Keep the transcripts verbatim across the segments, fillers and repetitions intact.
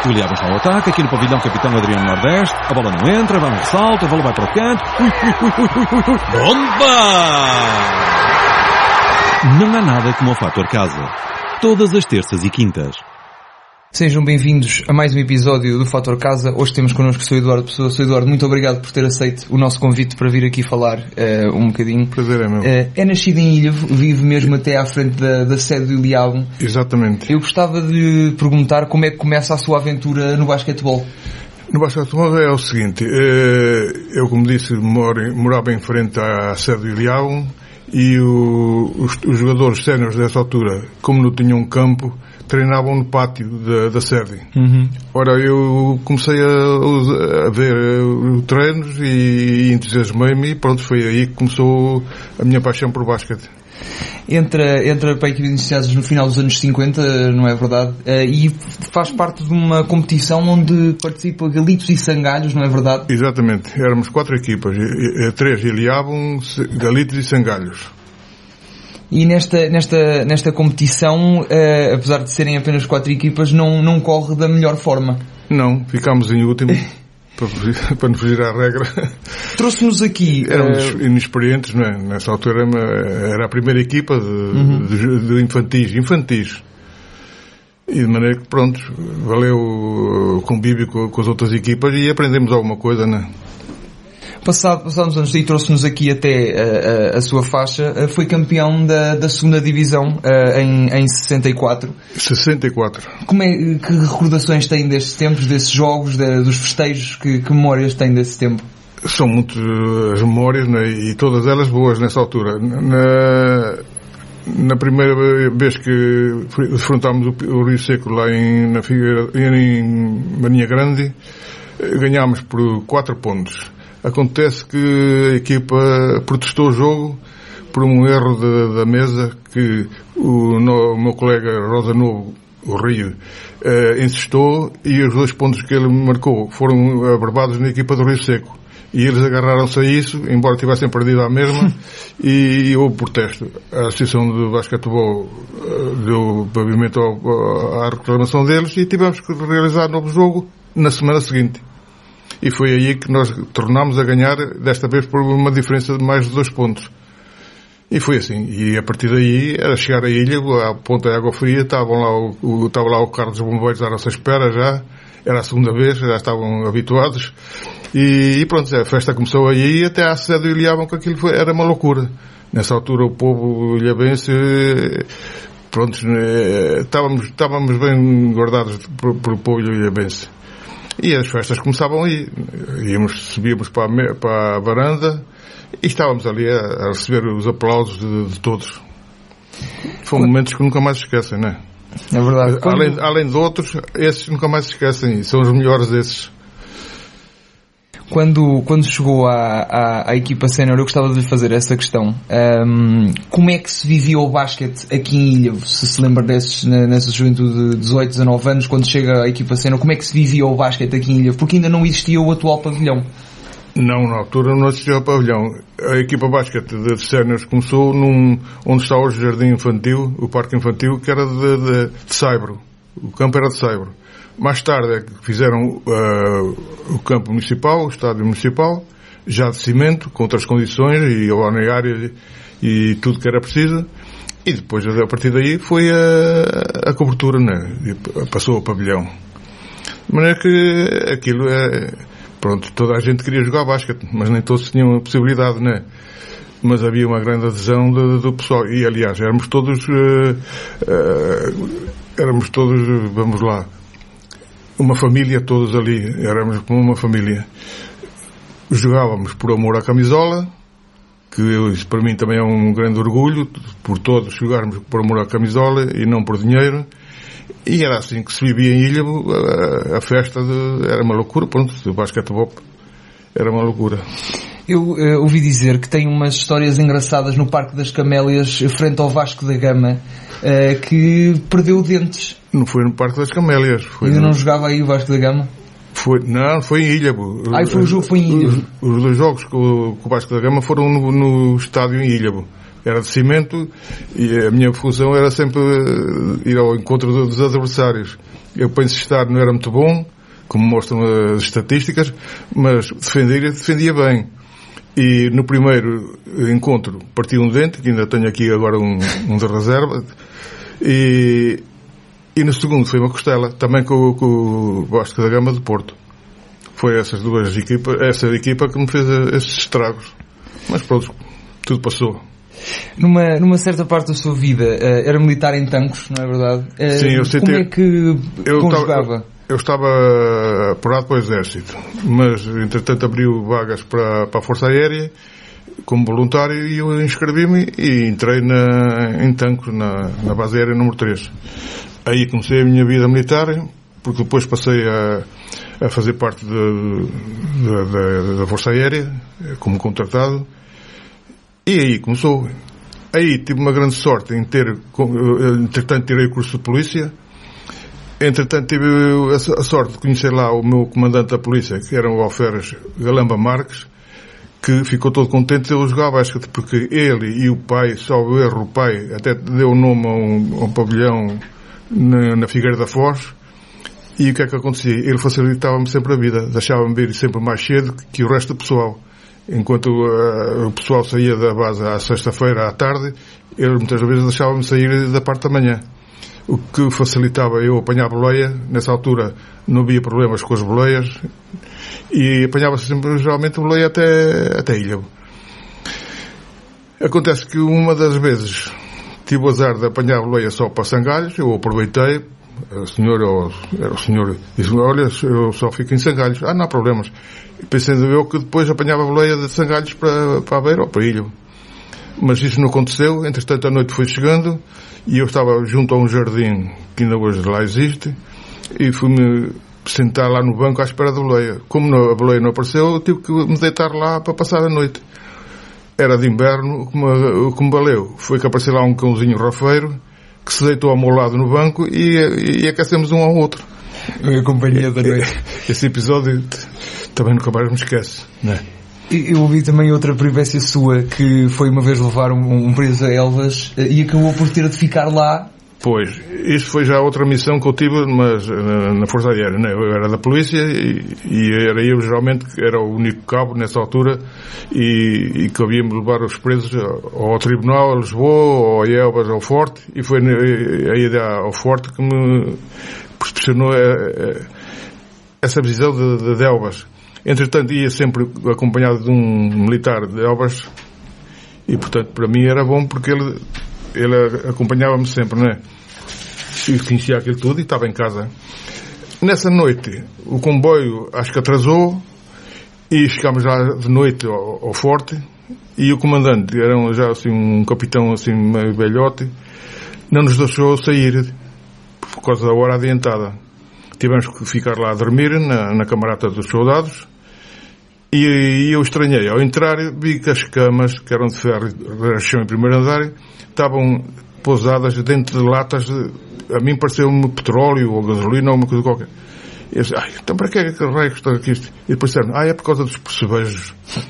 O Ilhavo está ao ataque, aqui no pavilhão capitão Adriano Nordeste. A bola não entra, vai um ressalto, a bola vai para o canto. Ui, ui, ui, ui, ui, ui, ui. Bomba! Não há nada como o Fator Casa. Todas as terças e quintas. Sejam bem-vindos a mais um episódio do Fator Casa. Hoje temos connosco o senhor Eduardo Pessoa. senhor Eduardo, muito obrigado por ter aceito o nosso convite para vir aqui falar uh, um bocadinho. Prazer é meu. Uh, é nascido em Ilhavo, vive mesmo até à frente da, da sede do Ilhavo. Exatamente. Eu gostava de lhe perguntar como é que começa a sua aventura no basquetebol. No basquetebol é o seguinte, eu, como disse, moro, morava em frente à sede do Ilhavo e o, os, os jogadores séniores dessa altura, como não tinham campo, treinavam no pátio da, da sede. Uhum. Ora, eu comecei a, a ver os treinos e entusiasmei-me e pronto, foi aí que começou a minha paixão por basquete. Entra, entra para a equipe de iniciados no final dos anos cinquenta, não é verdade? E faz parte de uma competição onde participa Galitos e Sangalhos, não é verdade? Exatamente. Éramos quatro equipas. Três Ilhavo, Galitos e Sangalhos. E nesta, nesta, nesta competição, uh, apesar de serem apenas quatro equipas, não, não corre da melhor forma. Não, ficámos em último, para, fugir, para não fugir à regra. Trouxe-nos aqui... Éramos uh... inexperientes, não é? Nessa altura era a primeira equipa de, uhum. de, de infantis, infantis. E de maneira que, pronto, valeu o convívio com, com as outras equipas e aprendemos alguma coisa, não é? Passado, passados anos e trouxe-nos aqui até a, a, a sua faixa, foi campeão da, da segunda divisão em, em sessenta e quatro. sessenta e quatro. Como é, que recordações tem destes tempos, desses jogos, de, dos festejos, que, que memórias tem desse tempo? São muitas as memórias, né, e todas elas boas nessa altura. Na, na primeira vez que enfrentámos o, o Rio Seco lá em, na Figueira, em Marinha Grande, ganhámos por quatro pontos. Acontece que a equipa protestou o jogo por um erro de, da mesa que o, no, o meu colega Rosa Novo, o Rio, eh, insistou e os dois pontos que ele marcou foram abarbados na equipa do Rio Seco. E eles agarraram-se a isso, embora tivessem perdido à mesma, e, e houve protesto. A Associação de Basquetebol deu pavimento ao, à reclamação deles e tivemos que realizar novo jogo na semana seguinte. E foi aí que nós tornámos a ganhar, desta vez por uma diferença de mais de dois pontos. E foi assim. E a partir daí, era chegar à ilha, à ponta de água fria, estavam lá o, o, estava lá o carro dos bombeiros à nossa espera já. Era a segunda vez, já estavam habituados. E, e pronto, a festa começou aí, até à sede do Ilhavo, que aquilo foi, era uma loucura. Nessa altura o povo ilhavense, pronto, estávamos, estávamos bem guardados por, por o povo ilhavense. E as festas começavam aí, íamos, subíamos para a, para a varanda e estávamos ali a, a receber os aplausos de, de todos. Foram momentos que nunca mais se esquecem, não é? É verdade. Quando... Além, além de outros, esses nunca mais se esquecem, são os melhores desses. Quando, quando chegou à, à, à equipa sénior, eu gostava de lhe fazer essa questão. Um, como é que se vivia o basquete aqui em Ilhavo? Se se lembra desses, nessa juventude de dezoito, dezanove anos, quando chega à equipa sénior, como é que se vivia o basquete aqui em Ilhavo? Porque ainda não existia o atual pavilhão. Não, na altura não existia o pavilhão. A equipa basquete de séniores começou num, onde está hoje o Jardim Infantil, o Parque Infantil, que era de, de, de Saibro. O campo era de Saibro. Mais tarde é que fizeram uh, o campo municipal, o estádio municipal, já de cimento, com outras condições, e a balneária e, e tudo que era preciso. E depois, a partir daí, foi a, a cobertura, né? E passou ao pavilhão. De maneira que aquilo é... Pronto, toda a gente queria jogar basquete, mas nem todos tinham a possibilidade, né? Mas havia uma grande adesão do, do pessoal. E, aliás, éramos todos... Uh, uh, éramos todos, vamos lá... uma família, todos ali, éramos como uma família. Jogávamos por amor à camisola, que isso para mim também é um grande orgulho, por todos jogarmos por amor à camisola e não por dinheiro. E era assim que se vivia em Ilhavo, a, a festa de, era uma loucura, pronto, o basquetebol era uma loucura. Eu uh, ouvi dizer que tem umas histórias engraçadas no Parque das Camélias, frente ao Vasco da Gama, uh, que perdeu dentes. Não foi no Parque das Camélias. Foi Ainda no... não jogava aí o Vasco da Gama? Foi, não, foi em Ilhavo. Ah, foi o jogo, foi em Ilhavo. Os, os dois jogos com, com o Vasco da Gama foram no, no estádio em Ilhavo. era de cimento, e a minha função era sempre ir ao encontro dos adversários. Eu penso estar não era muito bom, como mostram as estatísticas, mas defender, defendia bem. E no primeiro encontro parti um dente, que ainda tenho aqui agora um, um de reserva, e, e no segundo foi uma costela, também com, com o Vasco da Gama de Porto. Foi essas duas equipas, essa equipa que me fez esses estragos. Mas pronto, tudo passou. Numa, numa certa parte da sua vida, uh, era militar em Tancos, não é verdade? Uh, Sim, eu sei Como ter... é que eu conjugava? Tava, eu estava apurado para o Exército, mas entretanto abriu vagas para, para a Força Aérea como voluntário e eu inscrevi-me e entrei na, em Tancos, na, na base aérea número três. Aí comecei a minha vida militar, porque depois passei a, a fazer parte de, de, de, da Força Aérea como contratado. E aí começou. Aí tive uma grande sorte em ter, entretanto tirei o curso de polícia, entretanto tive a sorte de conhecer lá o meu comandante da polícia, que era o Alferes Galamba Marques, que ficou todo contente de eu jogar basquete, porque ele e o pai, só o erro, o pai até deu nome a um, a um pavilhão na, na Figueira da Foz. E o que é que acontecia? Ele facilitava-me sempre a vida, deixava-me vir sempre mais cedo que o resto do pessoal. Enquanto uh, o pessoal saía da base à sexta-feira à tarde, ele muitas vezes deixava-me sair da parte da manhã. O que facilitava eu apanhar boleia. Nessa altura não havia problemas com as boleias e apanhava-se sempre, geralmente, boleia até, até Ilha. Acontece que uma das vezes tive o azar de apanhar boleia só para Sangalhos, eu aproveitei. A senhora, era o senhor, disse: olha, eu só fico em Sangalhos. Ah, não há problemas. Pensando eu que depois apanhava a boleia de Sangalhos para, para Aveiro ou para Ilha. Mas isso não aconteceu. Entretanto a noite foi chegando e eu estava junto a um jardim que ainda hoje lá existe e fui-me sentar lá no banco à espera da boleia. Como a boleia não apareceu, eu tive que me deitar lá para passar a noite. Era de inverno. O que me, o que me valeu foi que apareceu lá um cãozinho rafeiro que se deitou ao meu lado no banco e, e aquecemos um ao outro. A companhia da noite. Esse episódio também nunca mais me esquece, não é? Eu ouvi também outra peripécia sua, que foi uma vez levar um, um preso a Elvas e acabou por ter de ficar lá. Pois, isso foi já outra missão que eu tive, mas na, na Força Aérea, né? Eu era da polícia e, e era eu geralmente, era o único cabo nessa altura e, e que havia-me levar os presos ao, ao tribunal, a Lisboa, ou a Elvas, ao Forte, e foi a ida ao Forte que me proporcionou a, a, essa visão de, de, de Elvas. Entretanto, ia sempre acompanhado de um militar de Elvas e, portanto, para mim era bom porque ele, ele acompanhava-me sempre, não é? E conhecia aquilo tudo e estava em casa. Nessa noite, o comboio acho que atrasou e chegámos lá de noite ao, ao Forte e o comandante, era já assim um capitão assim meio velhote, não nos deixou sair por causa da hora adiantada. Tivemos que ficar lá a dormir na, na camarata dos soldados. E, e eu estranhei. Ao entrar, vi que as camas, que eram de ferro, rachão em primeiro andar, estavam pousadas dentro de latas de, a mim pareceu-me petróleo ou gasolina ou uma coisa qualquer. E eu disse: ai, então para que é que raio está aqui isto? E depois disseram: ah, é por causa dos percebejos.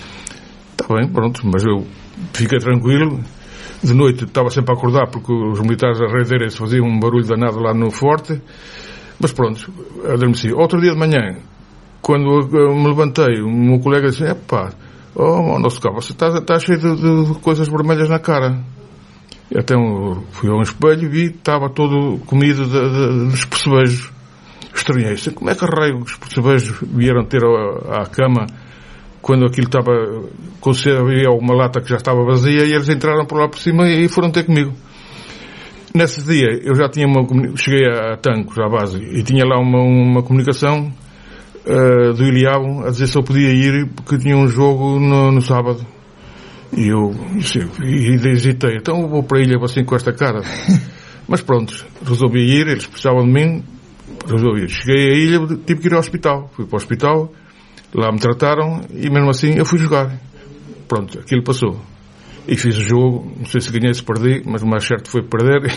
Está bem, pronto, mas eu fiquei tranquilo. De noite estava sempre a acordar porque os militares arredeirem-se, faziam um barulho danado lá no Forte. Mas pronto, adormeci. Outro dia de manhã, quando eu me levantei, o meu colega disse: epá, oh, nosso cabo, você está, está cheio de, de coisas vermelhas na cara. E até um, fui a um espelho e vi, estava todo comido de, de, dos percebejos. Estranhei. Como é que raio os percebejos vieram ter à, à cama quando aquilo estava, havia uma lata que já estava vazia e eles entraram por lá por cima e foram ter comigo. Nesse dia eu já tinha uma, cheguei a Tancos, à base, e tinha lá uma, uma comunicação uh, do Iliabo a dizer se eu podia ir porque tinha um jogo no, no sábado. E eu e hesitei, então eu vou para a ilha assim com esta cara. Mas pronto, resolvi ir, eles precisavam de mim, resolvi ir. Cheguei à ilha, tive que ir ao hospital. Fui para o hospital, lá me trataram e mesmo assim eu fui jogar. Pronto, aquilo passou. E fiz o jogo, não sei se ganhei, se perdi, mas o mais certo foi perder.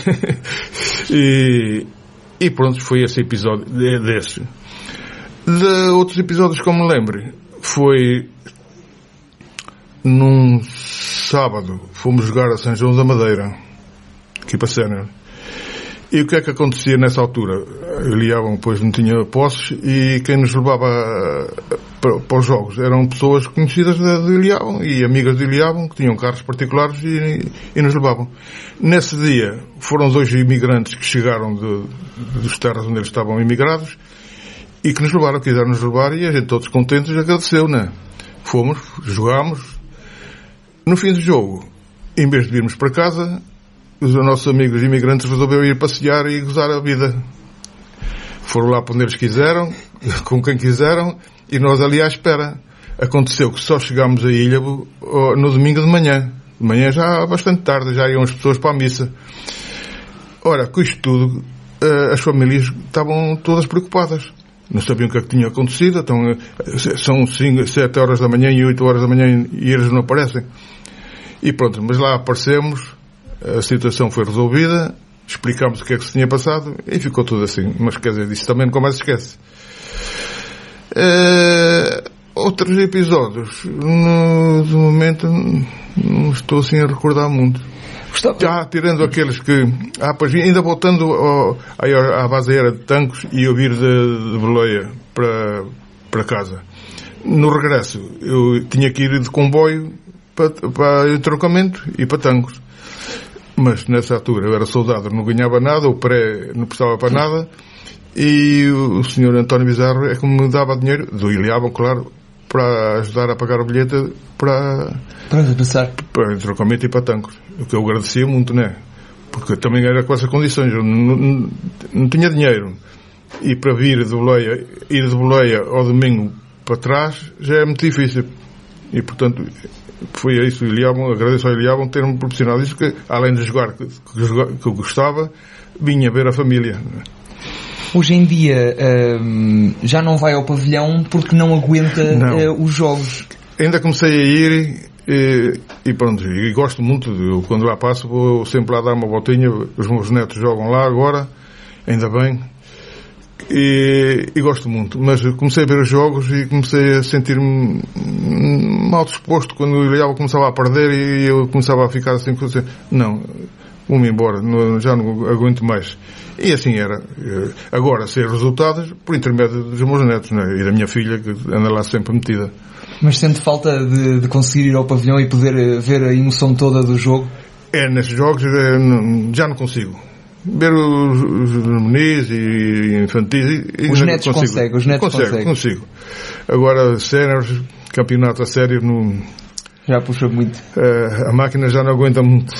e, e pronto, foi esse episódio desse. De outros episódios que eu me lembro, foi num sábado, fomos jogar a São João da Madeira, equipa sénior. E o que é que acontecia nessa altura? Ilhabão, pois, não tinha posses, e quem nos levava para, para os jogos eram pessoas conhecidas de, de Ilhabão e amigas de Ilhabão, que tinham carros particulares e, e nos levavam. Nesse dia foram dois imigrantes que chegaram de, de, dos terras onde eles estavam imigrados e que nos levaram, quiseram nos levar, e a gente, todos contentes, agradeceu, né? Fomos, jogámos. No fim do jogo, em vez de irmos para casa, os nossos amigos imigrantes resolveram ir passear e gozar a vida. Foram lá para onde eles quiseram, com quem quiseram, e nós ali à espera. Aconteceu que só chegámos a Ilhavo no domingo de manhã. De manhã já bastante tarde, já iam as pessoas para a missa. Ora, com isto tudo, as famílias estavam todas preocupadas. Não sabiam o que é que tinha acontecido. Então, são cinco, sete horas da manhã e oito horas da manhã e eles não aparecem. E pronto, mas lá aparecemos. A situação foi resolvida, explicámos o que é que se tinha passado e ficou tudo assim. Mas quer dizer, isso também nunca mais se esquece. Uh, outros episódios, no, no momento, não estou assim a recordar muito. Já tirando aqueles que... Ah, pois ainda voltando ao, à base aérea de Tancos e eu vir de, de Beleia para, para casa. No regresso, eu tinha que ir de comboio para, para entroncamento e para Tancos. Mas nessa altura eu era soldado, não ganhava nada, o pré não prestava para nada, e o senhor António Bizarro é que me dava dinheiro, do Ilhabão, claro, para ajudar a pagar o bilhete para, para passar para entroncamento e para Tancos. O que eu agradecia muito, né? Porque também era com essas condições, eu não, não, não tinha dinheiro, e para vir de Boleia, ir de Boleia ao domingo para trás já é muito difícil, e portanto foi isso. Ilhabão, agradeço ao Ilhabão ter-me proporcionado isso, que além de jogar que, que eu gostava, vinha ver a família. Hoje em dia hum, já não vai ao pavilhão porque não aguenta não. Uh, os jogos. Ainda comecei a ir e, e pronto, e gosto muito, eu, quando lá passo vou sempre lá dar uma voltinha, os meus netos jogam lá agora, ainda bem. E, e gosto muito, mas comecei a ver os jogos e comecei a sentir-me mal disposto quando o Ilhabão começava a perder e eu começava a ficar assim, não, vou-me embora, não, já não aguento mais. E assim era. Agora, ser resultados por intermédio dos meus netos, né? E da minha filha, que anda lá sempre metida. Mas sente falta de, de conseguir ir ao pavilhão e poder ver a emoção toda do jogo? É, nesses jogos já não consigo. Ver os, os menis e infantis e os netos conseguem, os netos conseguem. Consigo. Agora, séniores, campeonato a sério, no, já puxa muito. Uh, a máquina já não aguenta muito.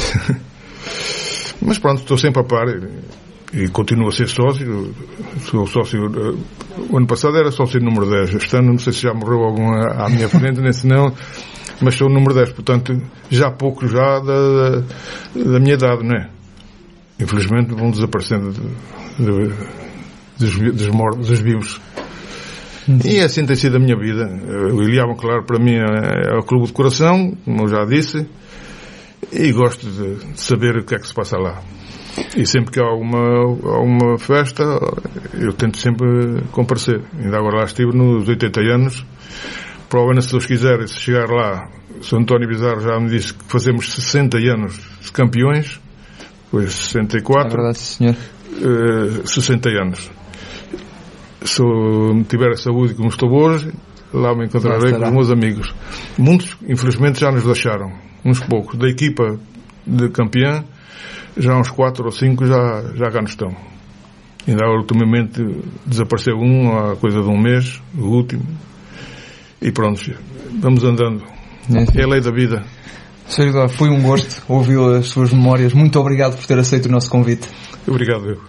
Mas pronto, estou sempre a par e, e continuo a ser sócio. Sou sócio, uh, o ano passado era sócio número dez. Este ano não sei se já morreu algum à, à minha frente, nem se não, mas sou o número dez, portanto, já pouco já da, da, da minha idade, não é? Infelizmente vão desaparecendo de, de, dos, dos, mortos, dos vivos. Uhum. E assim tem sido a minha vida. O Ilhabão, claro, para mim é, é o clube de coração, como eu já disse, e gosto de, de saber o que é que se passa lá. E sempre que há alguma, alguma festa, eu tento sempre comparecer. Ainda agora lá estive nos oitenta anos. Provavelmente, se Deus quiser, se chegar lá, o senhor António Bizarro já me disse que fazemos sessenta anos de campeões. Foi sessenta e quatro. É verdade, senhor. Uh, sessenta anos. Se eu tiver a saúde como estou hoje, lá me encontrarei com os meus amigos. Muitos, infelizmente, já nos deixaram. Uns poucos. Da equipa de campeã, já uns quatro ou cinco já, já cá não estão. Ainda agora, ultimamente, desapareceu um há coisa de um mês, o último. E pronto, vamos andando. É, é a lei da vida. senhor Eduardo, foi um gosto ouvir as suas memórias. Muito obrigado por ter aceito o nosso convite. Obrigado, eu.